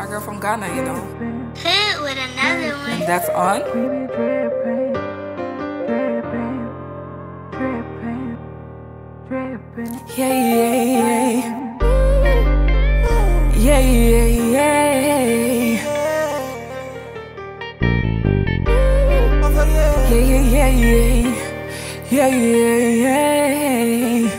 girl from Ghana, you know. Hit with another one. And that's on. Yeah, yeah, yeah. Yeah, yeah, yeah. Yeah, yeah, yeah, yeah. Yeah, yeah, yeah.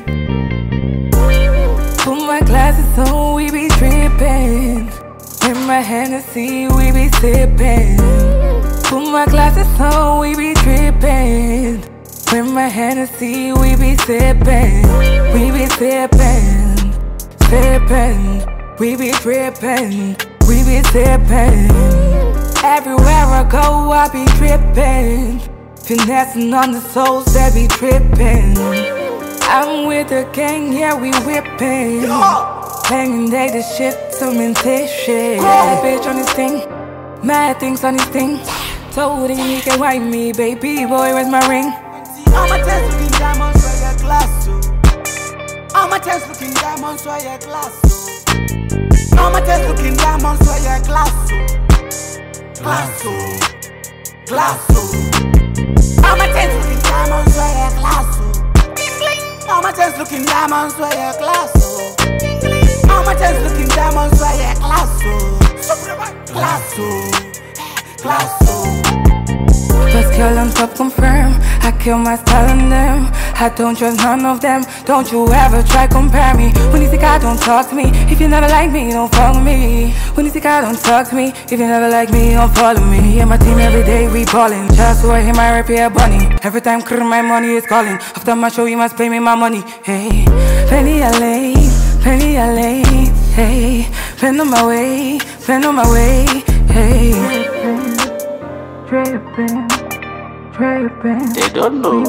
Put my glasses on, we be trippin'. In my Hennessy, we be sippin'. Put my glasses on, we be trippin'. In my Hennessy, we be sippin'. We be sippin', sippin'. We be trippin', we be sippin'. Everywhere I go, I be trippin'. Finessing on the souls that be trippin'. I'm with the gang, yeah, we whippin'. Hanging day, the shit, some intense shit. Bad bitch on this thing, mad things on this thing. Told him he can wipe me, baby boy, where's my ring? All my tests looking diamonds, so your glass, so. All my tests looking diamonds, so your glass, so. All my tests looking diamonds, so your glass, so. Glass, so. Glass, so. All my tests looking diamonds, so your glass, so. All my tests looking diamonds, so your glass, so. All my tests looking diamonds, so your glass, so. Glass, so. Glass, so. First kill on top confirm, I kill my style in them. I don't trust none of them, don't you ever try compare me. When you think I don't talk to me, if you never like me, don't follow me. When you think I don't talk to me, if you never like me, don't follow me. Yeah, my team every day we ballin', just so I hear my rap here bunny. Every time my money is calling, after my show you must pay me my money. Hey, plenty of late, hey, pen on my way, hey. Drippin', They don't know.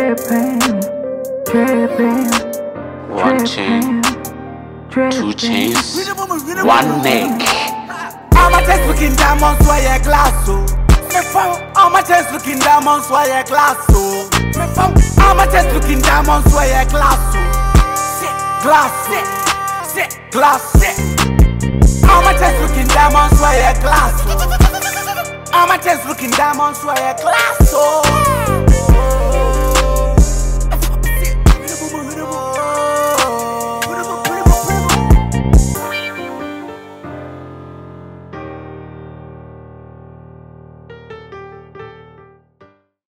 Drippin', One chain, two chains, one neck. All my tests looking diamonds, so your glass, so. All my tests looking diamonds, so your glass, so. All my tests looking diamonds, so your glass, so. Glass, glass, all my tests looking diamonds, so your glass, so. All my tests looking diamonds, so your glass, so.